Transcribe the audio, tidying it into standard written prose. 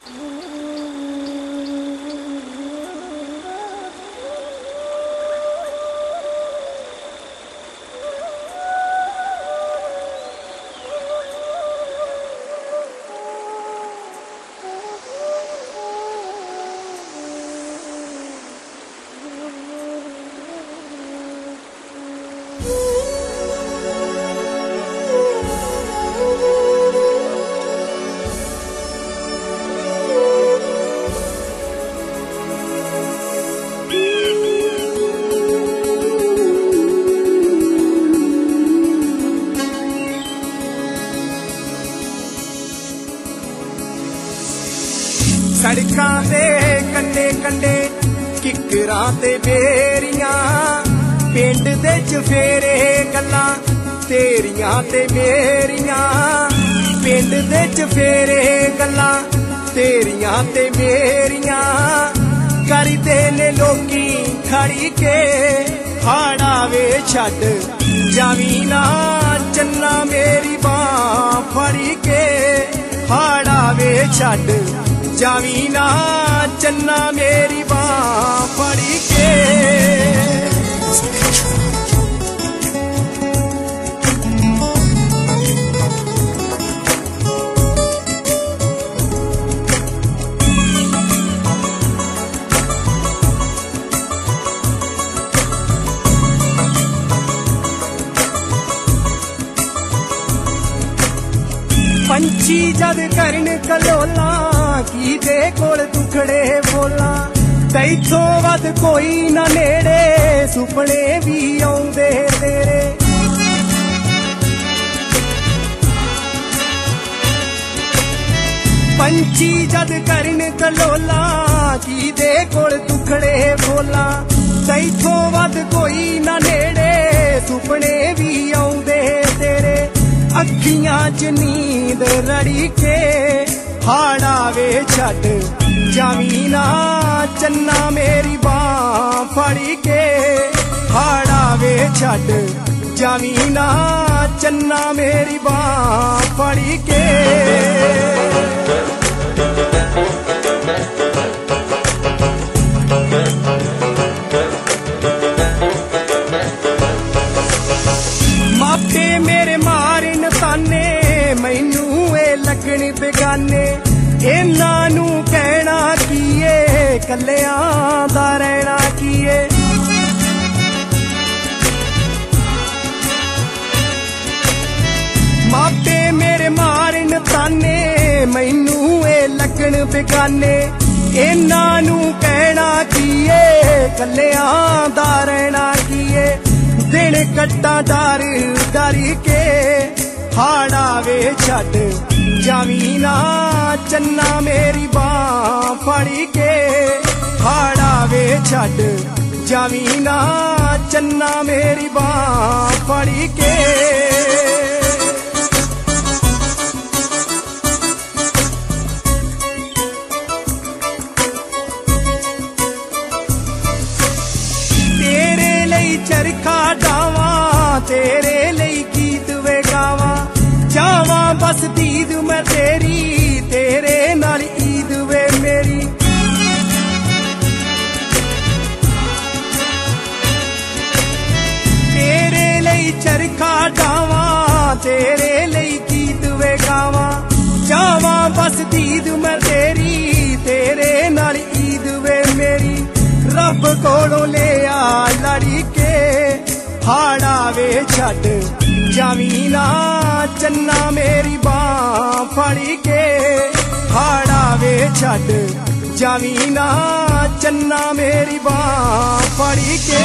सड़कां दे कंडे कंडे किकरां ते बेरियां पिंड दे चफेरे गल्लां तेरियां ते मेरियां पिंड दे चफेरे गल्लां तेरियां ते मेरियां करदे ने लोकी खड़ी के हाड़ा वे छड्ड जावी ना चन्ना मेरी बां फड़ी के हाड़ा वे छड्ड जावी ना चन्ना मेरी बां फड़ी के पंछी जद करन कलोला की दे कोल दुखड़े बोला तैथों वध कोई ना नेड़े सुपने भी आउंदे तेरे पंछी जद करन कलोला की दे कोल दुखड़े बोला तैथों वध कोई ना नेड़े सुपने भी आउंदे तेरे अखियां च नींद रड़ी के हाड़ा वे छड्ड जावी ना चन्ना मेरी बां फड़ी के हाड़ा वे छड्ड जावी ना चन्ना मेरी बां फड़ी के मापे मेरे मारन ताने मैनू ए लगन बेगाने इन्हां नू कहना कीए कल्लियां दा रहना कीए मापे मेरे मारन ताने मैनू ए लगन बेगाने इन्हां नू कहना कीए कल्लियां दा रहना कीए दिन कट्टा डर डर के हाड़ा वे छड्ड जावी ना चन्ना मेरी बां फड़ी के हाड़ा वे छड्ड जावी ना चन्ना मेरी बां फड़ी के चरखा डावा तेरे लई गीत वे गावा जावा बस दीद मैं तेरी तेरे नाल ईद वे मेरी तेरे लई चरखा डावा तेरे लई गीत वे गावा जावा बस दीद मैं तेरी तेरे नाल ईद वे मेरी रब कोलों ले आ लड़ी के हाड़ा वे छड्ड जावी ना चन्ना मेरी बां फड़ी के हाड़ा वे छड्ड जावी ना चन्ना मेरी बां फड़ी के